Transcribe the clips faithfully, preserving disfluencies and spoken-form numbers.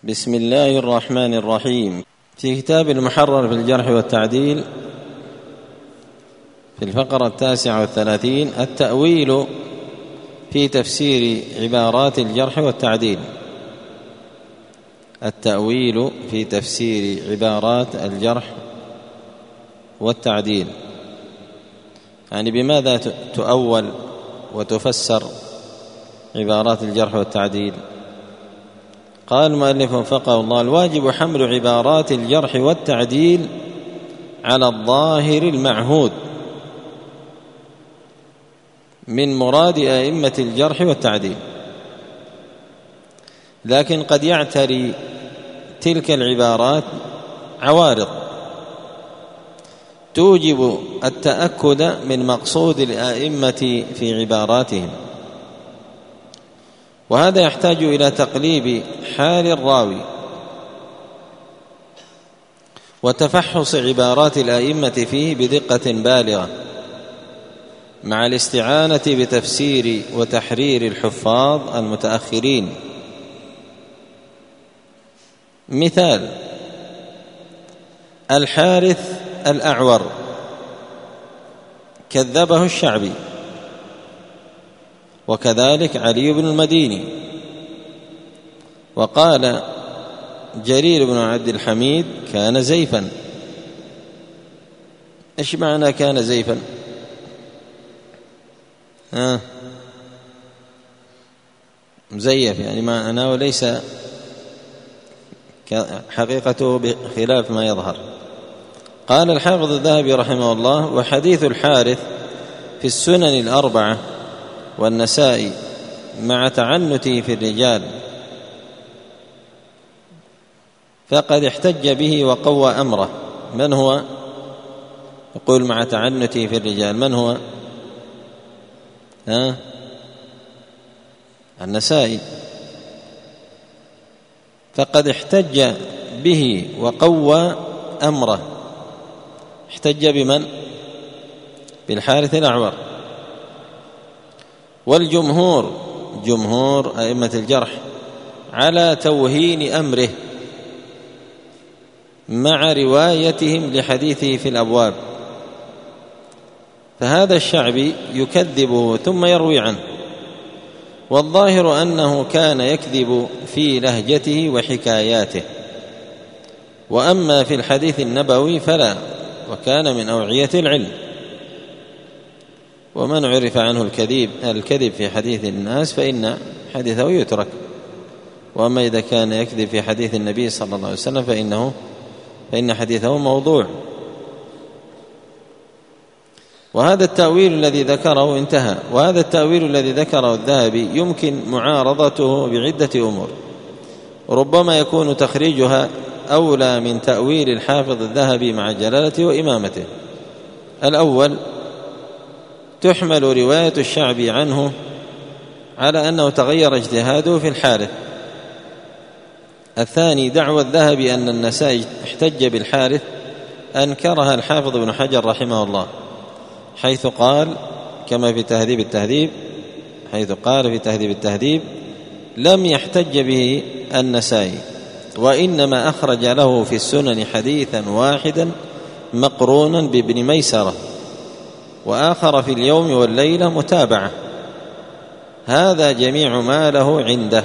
بسم الله الرحمن الرحيم. في كتاب المحرر في الجرح والتعديل في الفقرة التاسعة والثلاثين التأويل في تفسير عبارات الجرح والتعديل. التأويل في تفسير عبارات الجرح والتعديل، يعني بماذا تؤول وتفسر عبارات الجرح والتعديل؟ قال المؤلف وفقه الله: الواجب حمل عبارات الجرح والتعديل على الظاهر المعهود من مراد أئمة الجرح والتعديل، لكن قد يعتري تلك العبارات عوارض توجب التأكد من مقصود الأئمة في عباراتهم، وهذا يحتاج إلى تقليب حال الراوي وتفحص عبارات الأئمة فيه بدقة بالغة، مع الاستعانة بتفسير وتحرير الحفاظ المتأخرين. مثال: الحارث الأعور كذبه الشعبي، وكذلك علي بن المديني. وقال جرير بن عبد الحميد: كان زيفا. إيش معنى كان زيفا؟ ها مزيف، يعني معناه وليس حقيقته بخلاف ما يظهر. قال الحافظ الذهبي رحمه الله: وحديث الحارث في السنن الأربعة والنسائي مع تعنته في الرجال، فقد احتج به وقوى أمره. من هو؟ يقول مع تعنته في الرجال، من هو؟ ها؟ النسائي. فقد احتج به وقوى أمره. احتج بمن؟ بالحارث الأعور. والجمهور، جمهور أئمة الجرح، على توهين أمره مع روايتهم لحديثه في الأبواب، فهذا الشعبي يكذبه ثم يروي عنه، والظاهر أنه كان يكذب في لهجته وحكاياته. وأما في الحديث النبوي فلا، وكان من أوعية العلم. ومن عرف عنه الكذب الكذب في حديث الناس فإن حديثه يترك، وأما إذا كان يكذب في حديث النبي صلى الله عليه وسلم فإنه فإن حديثه موضوع. وهذا التأويل الذي ذكره انتهى. وهذا التأويل الذي ذكره الذهبي يمكن معارضته بعدة أمور، ربما يكون تخريجها أولى من تأويل الحافظ الذهبي مع جلالته وإمامته. الأول: تحمل رواية الشعبي عنه على أنه تغير اجتهاده في الحارث. الثاني: دعوى الذهبي أن النسائي احتج بالحارث أنكرها الحافظ ابن حجر رحمه الله، حيث قال كما في تهذيب التهذيب حيث قال في تهذيب التهذيب: لم يحتج به النسائي، وإنما أخرج له في السنن حديثا واحدا مقرونا بابن ميسرة، وآخر في اليوم والليلة متابعة. هذا جميع ما له عنده.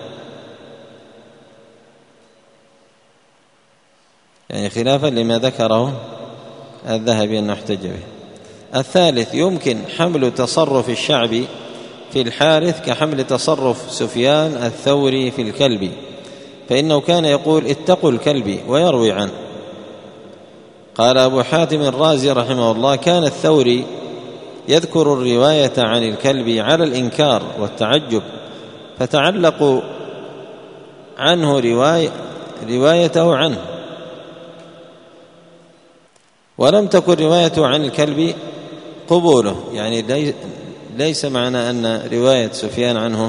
يعني خلافا لما ذكره الذهبي أنه احتج به. الثالث: يمكن حمل تصرف الشعبي في الحارث كحمل تصرف سفيان الثوري في الكلبي، فإنه كان يقول: اتقوا الكلبي، ويروي عنه. قال أبو حاتم الرازي رحمه الله: كان الثوري يذكر الرواية عن الكلبي على الإنكار والتعجب، فتعلقوا عنه رواية روايته عنه، ولم تكن روايته عن الكلبي قبوله. يعني ليس معنى أن رواية سفيان عنه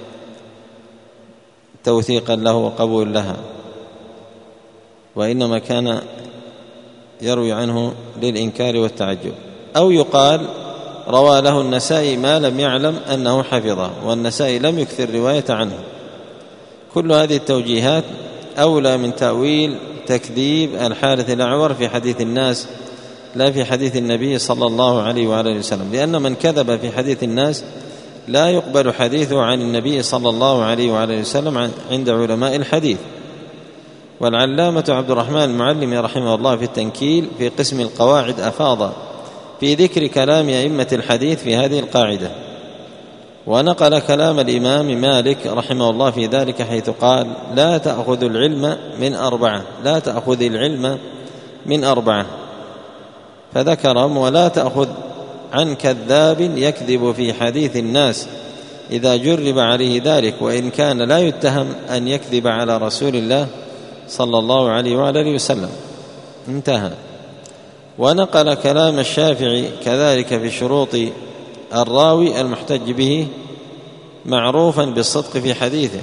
توثيقا له وقبول لها، وإنما كان يروي عنه للإنكار والتعجب. أو يقال: روى له النسائي ما لم يعلم أنه حفظه، والنسائي لم يكثر رواية عنه. كل هذه التوجيهات أولى من تأويل تكذيب الحارث الأعور في حديث الناس لا في حديث النبي صلى الله عليه وآله وسلم، لأن من كذب في حديث الناس لا يقبل حديثه عن النبي صلى الله عليه وآله وسلم عند علماء الحديث. والعلامة عبد الرحمن المعلمي رحمه الله في التنكيل في قسم القواعد أفاض في ذكر كلام أئمة الحديث في هذه القاعدة، ونقل كلام الإمام مالك رحمه الله في ذلك حيث قال: لا تأخذ العلم من أربعة لا تأخذ العلم من أربعة فذكرهم: ولا تأخذ عن كذاب يكذب في حديث الناس إذا جرب عليه ذلك، وإن كان لا يتهم أن يكذب على رسول الله صلى الله عليه وآله وسلم. انتهى. ونقل كلام الشافعي كذلك في شروط الراوي المحتج به معروفا بالصدق في حديثه.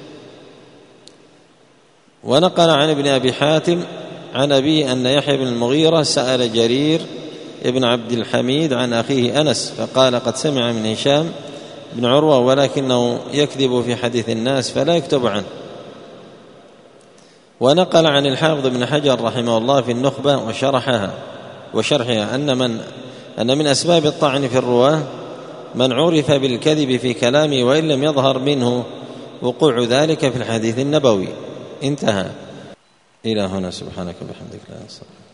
ونقل عن ابن أبي حاتم عن أبيه أن يحيى بن المغيرة سأل جرير ابن عبد الحميد عن أخيه أنس فقال: قد سمع من هشام بن عروة ولكنه يكذب في حديث الناس فلا يكتب عنه. ونقل عن الحافظ بن حجر رحمه الله في النخبة وشرحها وشرحها أن من أن من أسباب الطعن في الرواة من عرف بالكذب في كلامه وإن لم يظهر منه وقوع ذلك في الحديث النبوي. انتهى. إلى هنا. سبحانك وبحمدك لا إله إلا أنت.